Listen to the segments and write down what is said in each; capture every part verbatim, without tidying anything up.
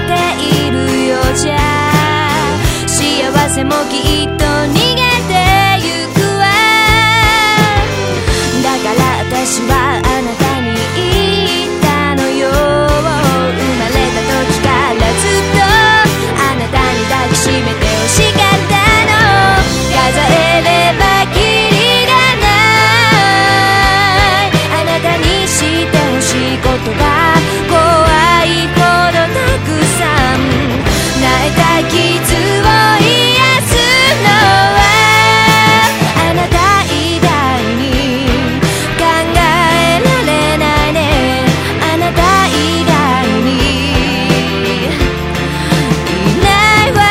ているようじゃ幸せもきっと逃げてゆくわ。だから私はあなたに言ったのよ。生まれた時からずっとあなたに抱きしめて欲しかったの。数えればきりがないあなたにして欲しいことが怖いほどたくさん。泣いた傷を癒すのはあなた以外に考えられないね。あなた以外にいないわ。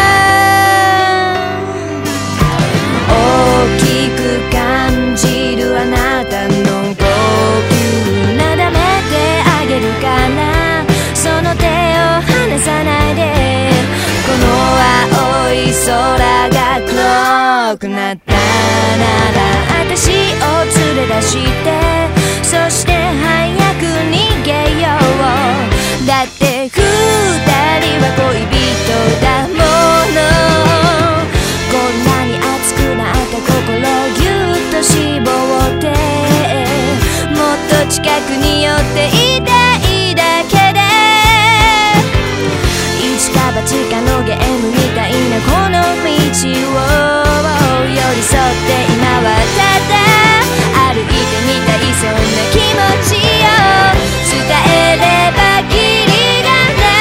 大きく感じるあなたの呼吸なだめてあげるかな。その手を離さないで。この青い空が黒くなったなら私を連れ出してそして早く逃げよう。だって二人は恋人だもの。こんなに熱くなった心ぎゅっと絞ってもっと近くに寄っていたいだけで一か八かのゲームみたいなこの道を寄り添って今はただ歩いてみたいそんな気持ちを伝えればきりが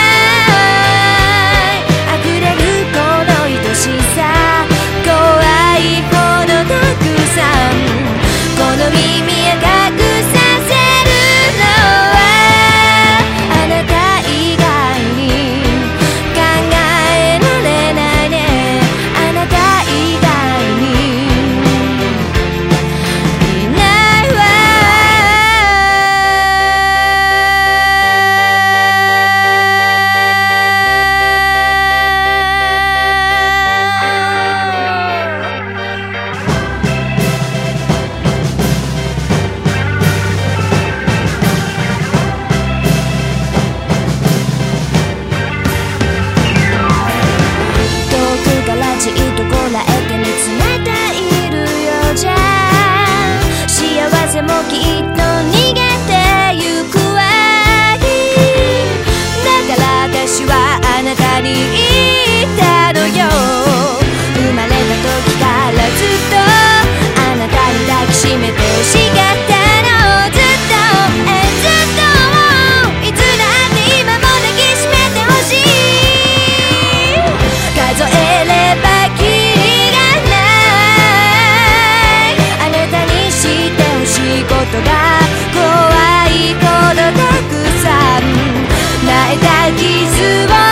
ない溢れるこの愛しさ怖いほどたくさん。この耳へ隠させるのはあなた以外に考えられないね。あなた以外にいないわ。遠くからじっとこらえて見つめているようじゃ幸せもきっと逃げてゆくわ。だから私はあなたに言ったのよ。生まれた時からずっとあなたに抱きしめて欲しかったの。ずっとえずっといつだって今も抱きしめて欲しい。数えればきりがないあなたにして欲しいことが怖いほどたくさん。泣いた傷を